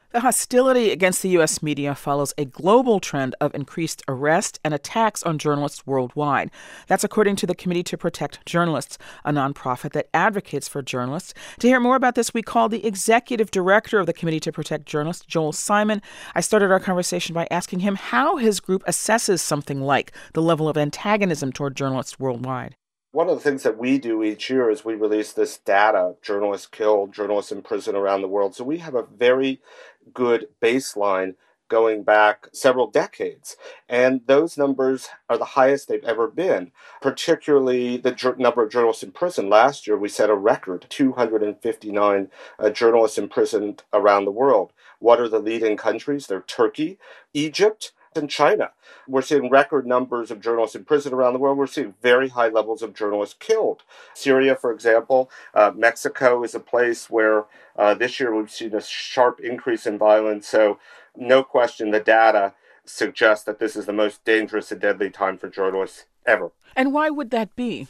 The hostility against the U.S. media follows a global trend of increased arrest and attacks on journalists worldwide. That's according to the Committee to Protect Journalists, a nonprofit that advocates for journalists. To hear more about this, we called the executive director of the Committee to Protect Journalists, Joel Simon. I started our conversation by asking him how his group assesses something like the level of antagonism toward journalists worldwide. One of the things that we do each year is we release this data, journalists killed, journalists in prison around the world. So we have a very good baseline going back several decades. And those numbers are the highest they've ever been, particularly the number of journalists in prison. Last year, we set a record, 259 journalists imprisoned around the world. What are the leading countries? They're Turkey, Egypt, and China. We're seeing record numbers of journalists in prison around the world. We're seeing very high levels of journalists killed. Syria, for example, Mexico is a place where this year we've seen a sharp increase in violence. So no question, the data suggests that this is the most dangerous and deadly time for journalists ever. And why would that be?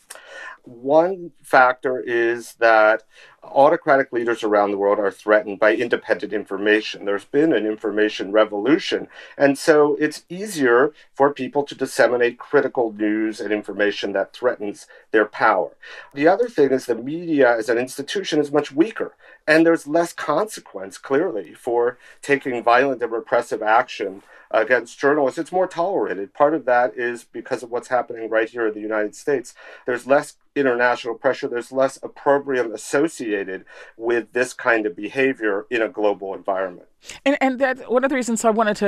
One factor is that autocratic leaders around the world are threatened by independent information. There's been an information revolution, and so it's easier for people to disseminate critical news and information that threatens their power. The other thing is the media as an institution is much weaker, and there's less consequence, clearly, for taking violent and repressive action against journalists. It's more tolerated. Part of that is because of what's happening right here in the United States. There's less international pressure. There's less opprobrium associated with this kind of behavior in a global environment. And that one of the reasons I wanted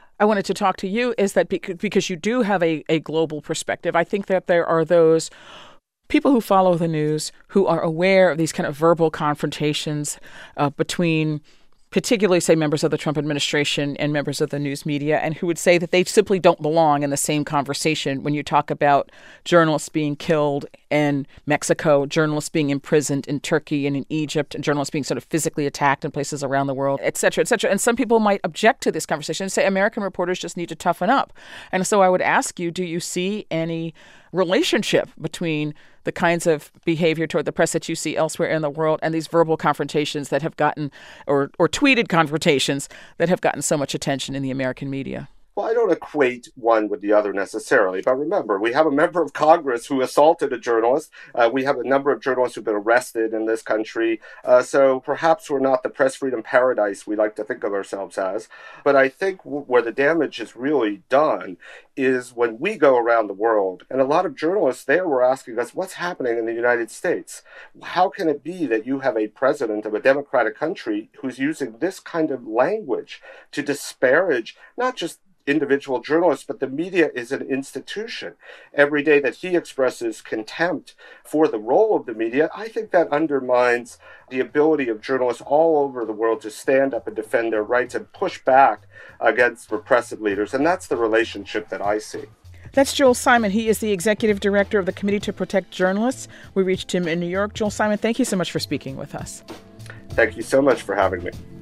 to talk to you is that because you do have a global perspective. I think that there are those people who follow the news who are aware of these kind of verbal confrontations between particularly, say, members of the Trump administration and members of the news media, and who would say that they simply don't belong in the same conversation when you talk about journalists being killed in Mexico, journalists being imprisoned in Turkey and in Egypt, and journalists being sort of physically attacked in places around the world, et cetera, et cetera. And some people might object to this conversation and say American reporters just need to toughen up. And so I would ask you, do you see any relationship between the kinds of behavior toward the press that you see elsewhere in the world and these verbal confrontations that have gotten, or tweeted confrontations that have gotten so much attention in the American media? Well, I don't equate one with the other necessarily, but remember, we have a member of Congress who assaulted a journalist. We have a number of journalists who've been arrested in this country. So perhaps we're not the press freedom paradise we like to think of ourselves as. But I think where the damage is really done is when we go around the world, and a lot of journalists there were asking us, what's happening in the United States? How can it be that you have a president of a democratic country who's using this kind of language to disparage not just individual journalists, but the media is an institution. Every day that he expresses contempt for the role of the media, I think that undermines the ability of journalists all over the world to stand up and defend their rights and push back against repressive leaders. And that's the relationship that I see. That's Joel Simon. He is the executive director of the Committee to Protect Journalists. We reached him in New York. Joel Simon, thank you so much for speaking with us. Thank you so much for having me.